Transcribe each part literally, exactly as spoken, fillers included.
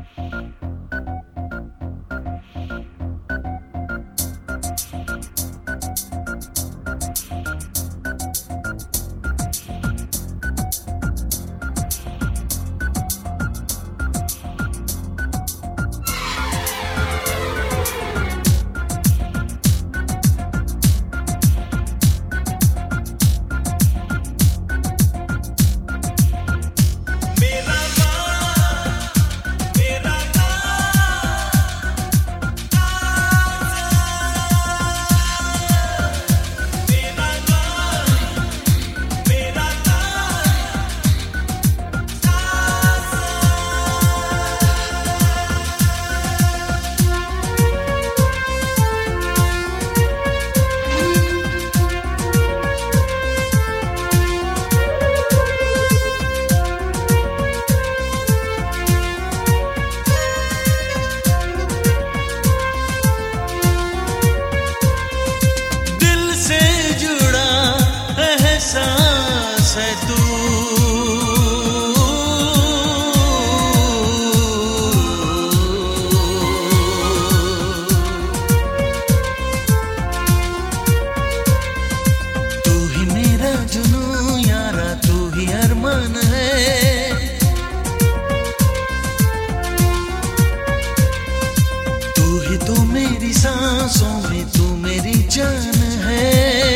सांसों में तू मेरी जान है,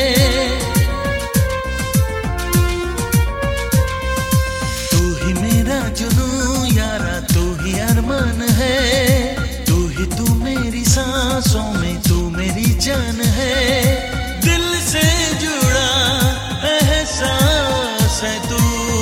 तू ही मेरा जुनून यारा, तू ही अरमान है, तू ही तू मेरी सांसों में तू मेरी जान है। दिल से जुड़ा एहसास है तू,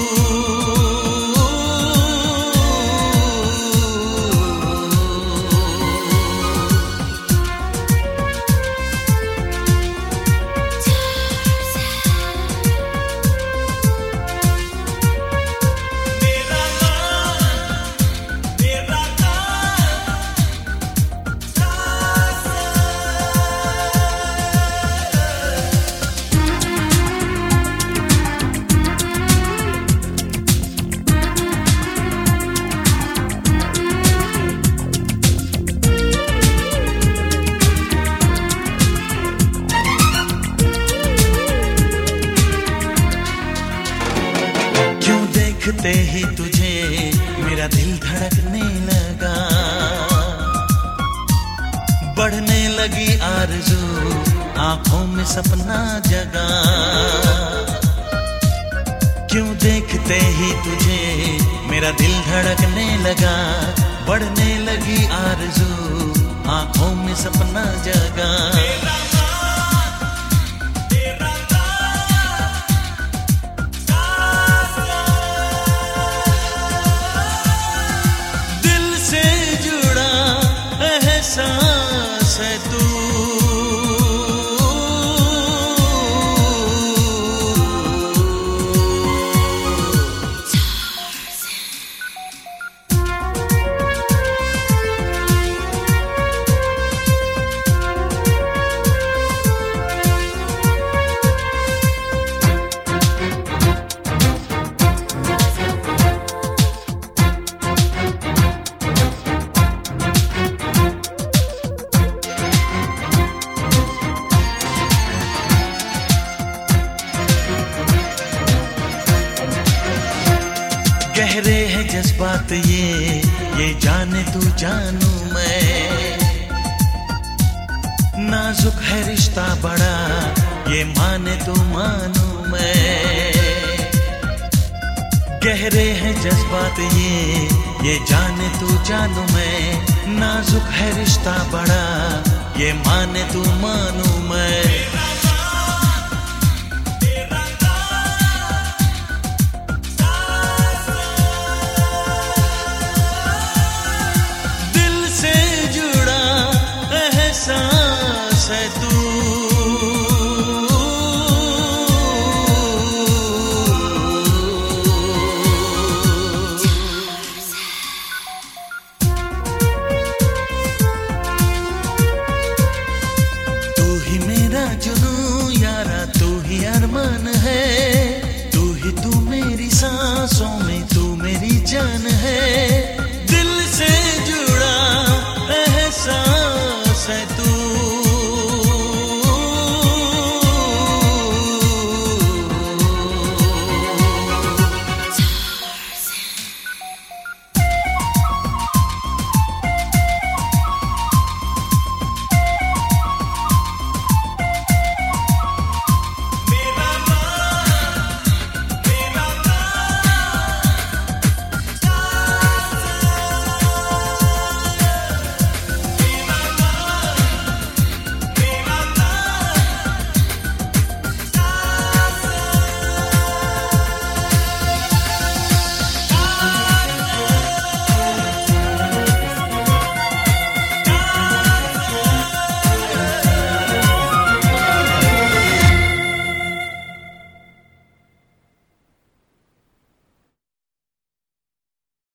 देखते ही तुझे मेरा दिल धड़कने लगा, बढ़ने लगी आरज़ू आंखों में सपना जगा। क्यों देखते ही तुझे मेरा दिल धड़कने लगा, बढ़ने लगी आरज़ू आंखों में सपना जगा। एहसास है तू, गहरे हैं जज्बात ये ये जाने तू जानू मैं, नाजुक है रिश्ता बड़ा ये माने तू मानू मैं। गहरे हैं जज्बात ये ये जाने तू जानू मैं, नाजुक है रिश्ता बड़ा ये माने तू मानू मैं।